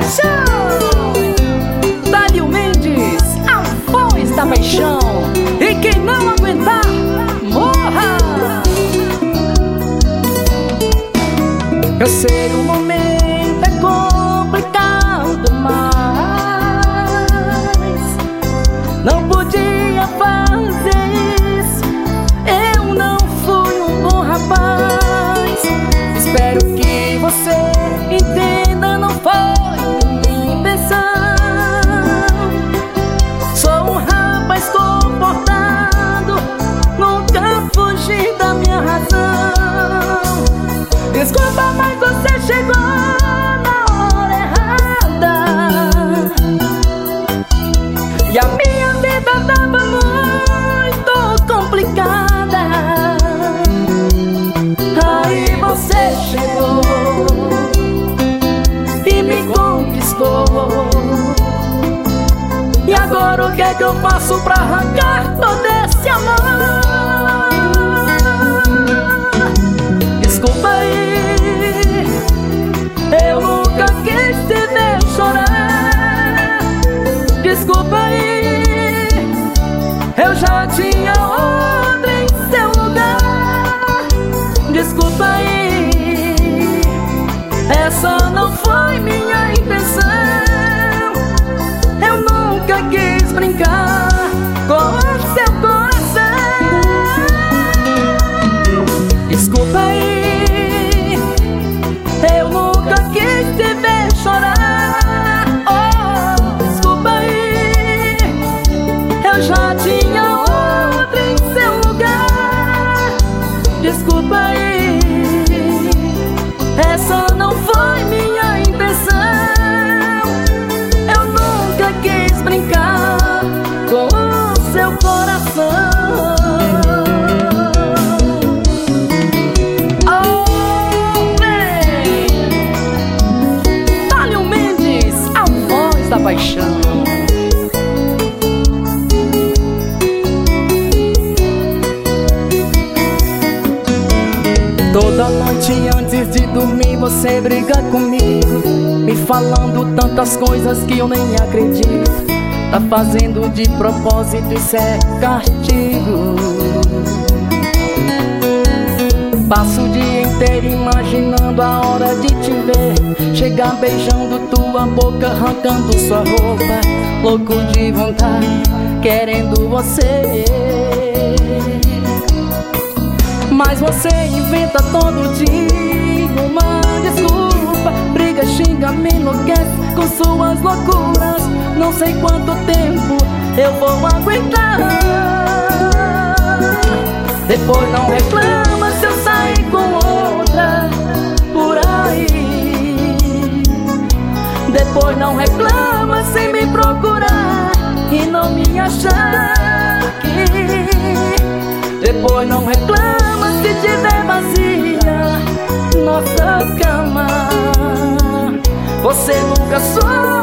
paixão. Tálio Mendes, a voz da paixão. E quem não aguentar, morra. Eu sei o momento é complicado, mas não podia fazer isso. Eu não fui um bom rapaz. Espero que você entenda, não foi minha intenção. Sou um rapaz comportado, nunca fugi da minha razão. Desculpa, mas você chegou na hora errada. E a minha vida tava muito complicada. Aí você chegou e me conquistou. E agora o que é que eu faço pra arrancar todo esse amor? Desculpa aí, eu nunca quis te ver chorar. Desculpa aí, eu já tinha outra em seu lugar. Desculpa aí, essa não foi minha intenção. Eu nunca quis brincar com seu coração. Desculpa aí, eu nunca quis te ver chorar. Oh, desculpa aí, eu já tinha outra em seu lugar. Desculpa aí, essa não foi minha intenção. Eu nunca quis brincar com o seu coração. Da paixão. Toda noite antes de dormir você briga comigo, me falando tantas coisas que eu nem acredito. Tá fazendo de propósito, isso é castigo. Passo o dia inteiro imaginando a hora de te ver, chegar beijando tua boca, arrancando sua roupa, louco de vontade, querendo você. Mas você inventa todo dia uma desculpa, briga, xinga, me enlouquece com suas loucuras. Não sei quanto tempo eu vou aguentar. Depois não reclama se eu sair com outra por aí. Depois não reclama sem me procurar e não me achar aqui. Depois não reclama se tiver vazia nossa cama. Você nunca soube